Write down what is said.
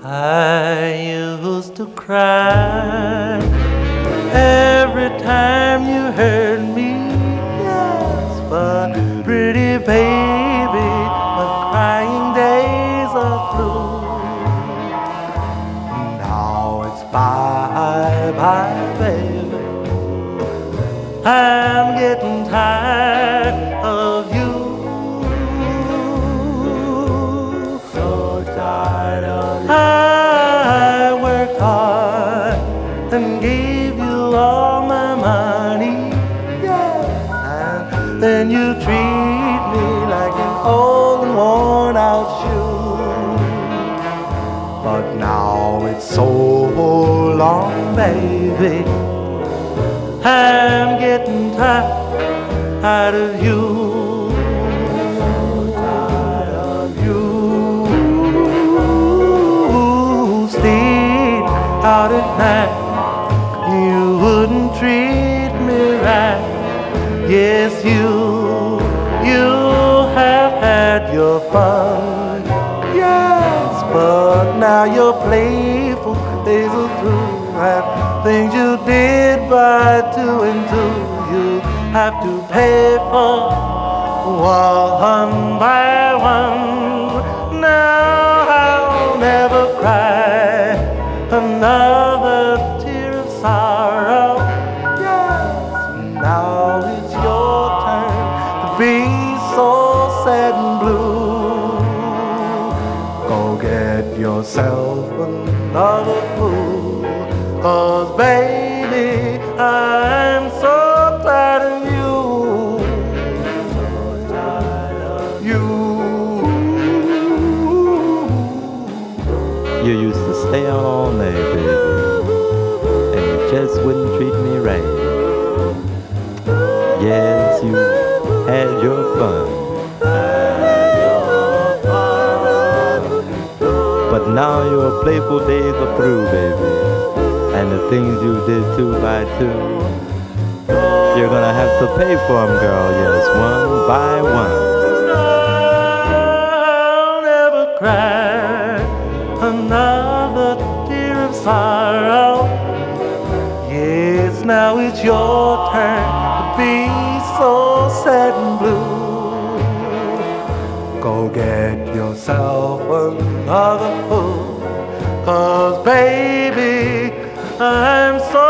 I used to cry every time you hurt me, yes, but pretty baby, my crying days are through. Now it's bye bye, baby. I'm getting tired of you. So tired of you. I worked hard and gave you all my money, yeah. And then you treat me like an old and worn out shoe. But now it's so long, baby, I'm getting tired of you. Tired of you. Stayed out at night. You wouldn't treat me right. Yes, you have had your fun. Yes, but now your playful days are through. And things you did by two and two, you have to pay for one by one. Now I'll never cry another tear of sorrow. Yes, now it's your turn to be so sad and blue. Go get yourself another fool. 'Cause baby, I'm so tired of you. So tired of you. You used to stay out all night, baby, and you just wouldn't treat me right. Yes, you had your fun, but now your playful days are through, baby. And the things you did two by two, you're gonna have to pay for them, girl, yes, one by one. I'll never cry another tear of sorrow. Yes, now it's your turn to be so sad and blue. Go get yourself another fool. 'Cause baby, I'm so